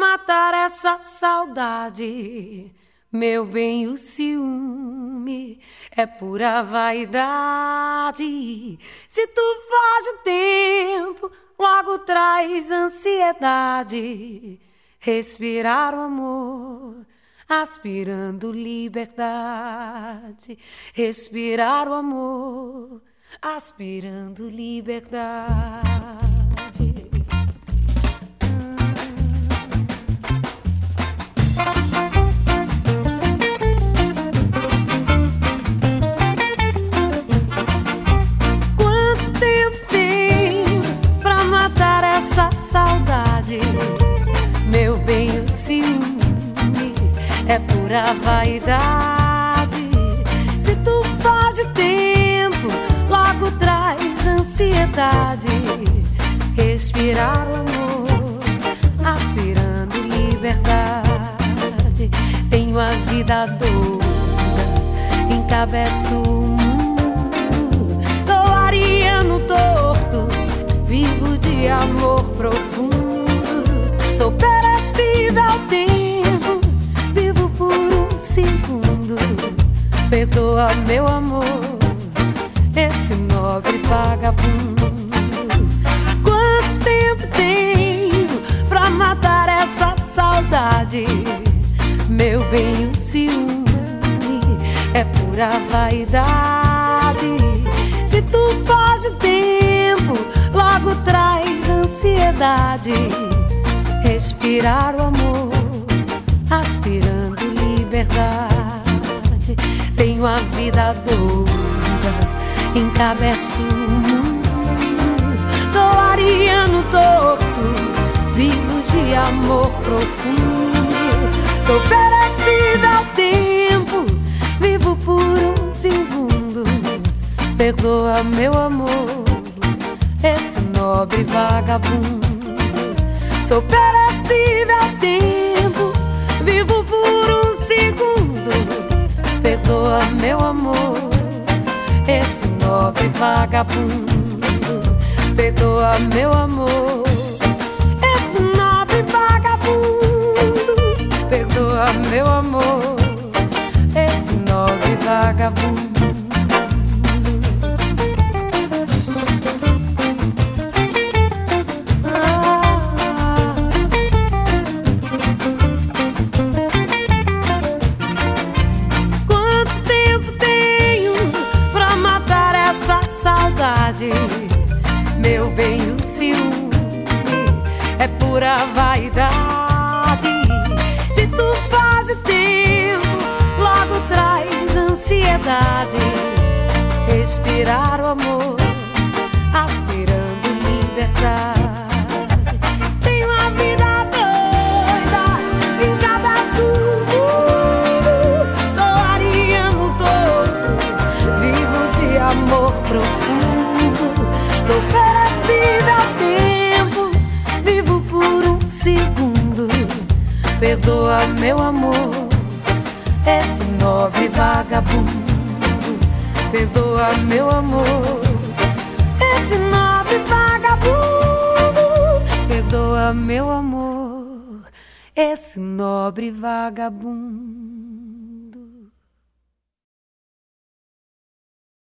matar essa saudade. Meu bem, o ciúme é pura vaidade. Se tu foge o tempo, logo traz ansiedade. Respirar o amor, aspirando liberdade. Respirar o amor, aspirando liberdade. Meu bem, o ciúme é pura vaidade. Se tu foge o tempo, logo traz ansiedade. Respirar o amor, aspirando liberdade. Tenho a vida doida, encabeço o mundo. Sou ariano torto, vivo de amor profundo. Sou perecível ao tempo, vivo por um segundo. Perdoa, meu amor, esse nobre vagabundo. Quanto tempo tenho pra matar essa saudade? Meu bem, o ciúme é pura vaidade. Se tu foge o tempo, logo traz ansiedade. Respirar o amor, aspirando liberdade. Tenho a vida doida, encabeço o mundo. Sou ariano torto, vivo de amor profundo. Sou perecível ao tempo, vivo por um segundo. Perdoa, meu amor, esse nobre vagabundo. Sou perecível ao tempo, vivo por um segundo. Perdoa, meu amor, esse nobre vagabundo. Perdoa, meu amor, esse nobre vagabundo. Perdoa, meu amor, esse nobre vagabundo. Meu bem, o ciúme é pura vaidade. Se tu foge o tempo, logo traz ansiedade. Respirar o amor, aspirando liberdade. Tenho a vida doida, encabeço o mundo. Sou ariano torto, vivo de amor profundo. Sou perecível ao tempo, vivo por um segundo. Perdoa, meu amor, esse nobre vagabundo. Perdoa, meu amor, esse nobre vagabundo. Perdoa, meu amor, esse nobre vagabundo.